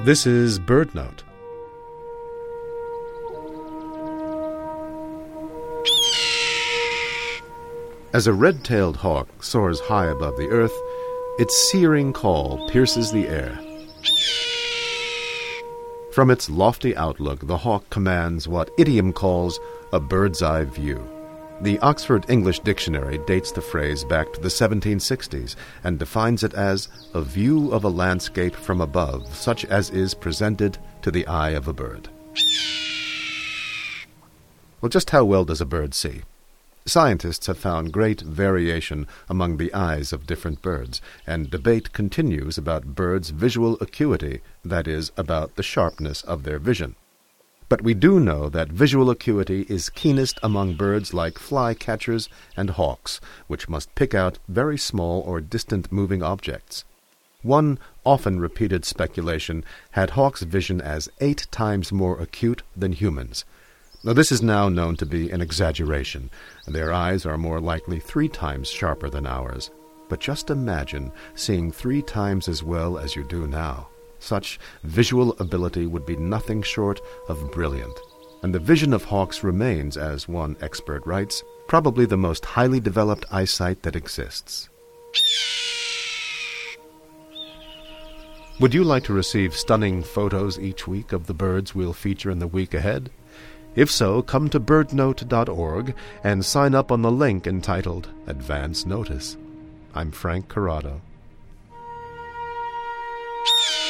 This is BirdNote. As a red-tailed hawk soars high above the earth, its searing call pierces the air. From its lofty outlook, the hawk commands what idiom calls a bird's-eye view. The Oxford English Dictionary dates the phrase back to the 1760s and defines it as a view of a landscape from above, such as is presented to the eye of a bird. Well, just how well does a bird see? Scientists have found great variation among the eyes of different birds, and debate continues about birds' visual acuity, that is, about the sharpness of their vision. But we do know that visual acuity is keenest among birds like flycatchers and hawks, which must pick out very small or distant moving objects. One often repeated speculation had hawks' vision as 8 times more acute than humans. Now, this is now known to be an exaggeration. Their eyes are more likely 3 times sharper than ours. But just imagine seeing 3 times as well as you do now. Such visual ability would be nothing short of brilliant. And the vision of hawks remains, as one expert writes, probably the most highly developed eyesight that exists. Would you like to receive stunning photos each week of the birds we'll feature in the week ahead? If so, come to birdnote.org and sign up on the link entitled Advance Notice. I'm Frank Corrado.